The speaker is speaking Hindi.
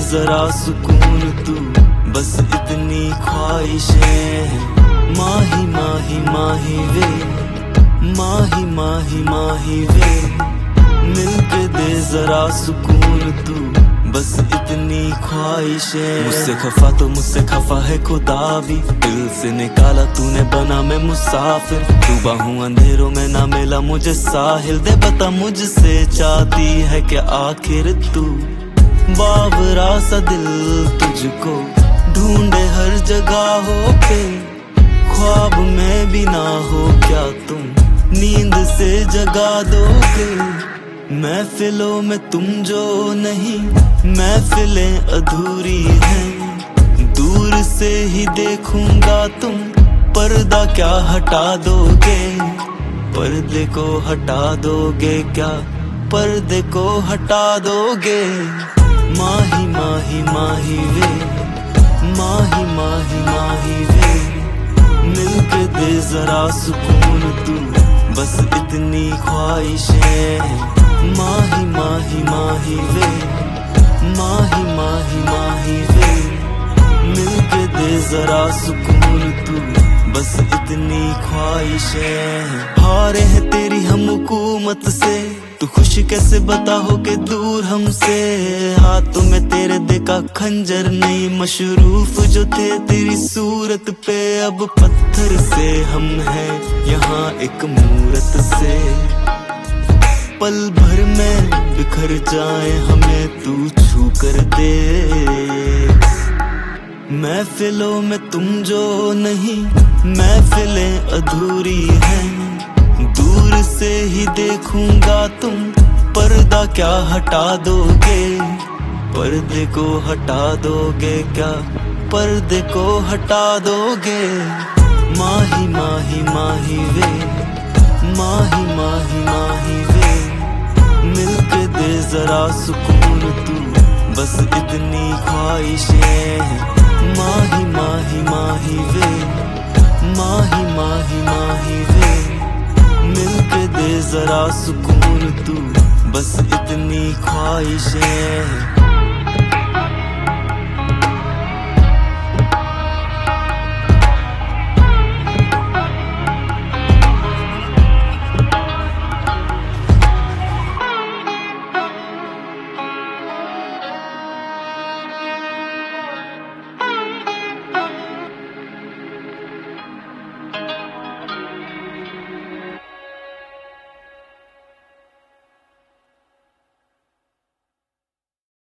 जरा सुकून तू, बस इतनी ख्वाहिशें। माही माही माही वे, माही माही माही वे, मिलके दे जरा सुकून तू, बस इतनी ख्वाहिशें। मुझसे खफा तो मुझसे खफा है खुदा भी, दिल से निकाला तूने बना मैं मुसाफिर। डूबा हूँ अंधेरों में ना मिला मुझे साहिल, दे बता मुझसे चाहती है कि आखिर तू। बावरा सा दिल तुझको ढूंढे हर जगहों पे, ख्वाब में भी ना हो क्या तुम नींद से जगा दोगे। महफिलों में तुम जो नहीं, महफिलें अधूरी हैं। दूर से ही देखूंगा तुम, पर्दा क्या हटा दोगे। पर्दे को हटा दोगे क्या, पर्दे को हटा दोगे। माही माही माही वे, माही माही माही वे, मिलके दे जरा सुकून तू, बस इतनी ख्वाहिशें। माही माही माही वे, माही माही माही वे, मिलके दे जरा सुकून तू, बस इतनी ख्वाहिशें। हारे हैं तेरी हम हुकूमत से, तू खुश कैसे बता हो के दूर हमसे। हाथों में तेरे देखा खंजर नहीं, मशरूफ जो थे तेरी सूरत पे, अब पत्थर से हम हैं यहाँ एक मूरत से। पल भर में बिखर जाए हमें तू छू कर दे। महफिलों में तुम जो नहीं, महफिलें अधूरी हैं। दूर से ही देखूंगा तुम, पर्दा क्या हटा दोगे। पर्दे को हटा दोगे क्या, पर्दे को हटा दोगे। माही माही माही वे, माही माही माही वे, मिलके दे जरा सुकून तू, बस इतनी ख्वाहिशें। माही माही माही वे, माही माही माही वे, मिलके दे जरा सुकून तू, बस इतनी ख्वाहिशें।